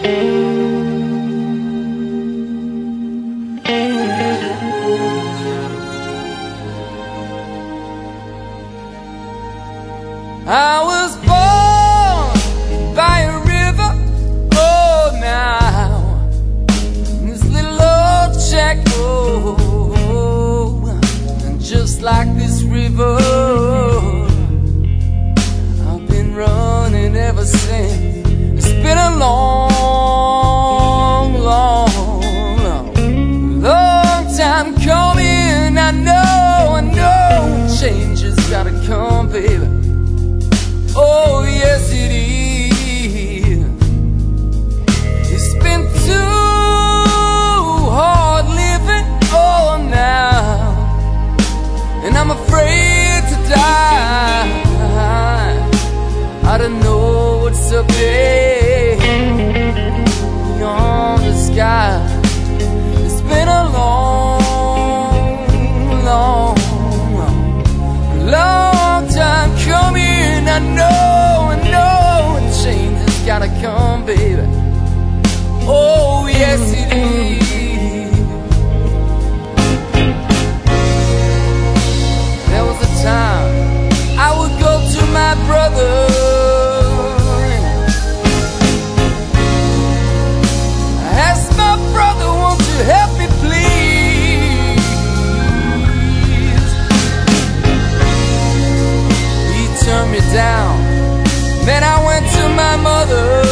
I was born by a river, oh now, in this little old shack, oh, and just like this river, I've been running ever since. It's been a long, long, long time coming. I know change has gotta come, baby. Oh, yes it is. It's been too hard living, oh now, and I'm afraid to die. I don't know what's up there beyond the sky. It's been a long, long, long time coming. I know change has gotta come, baby. Oh, yes it is. There was a time I would go to my brother, I asked my brother, won't you help me please? He turned me down. Then I went to my mother,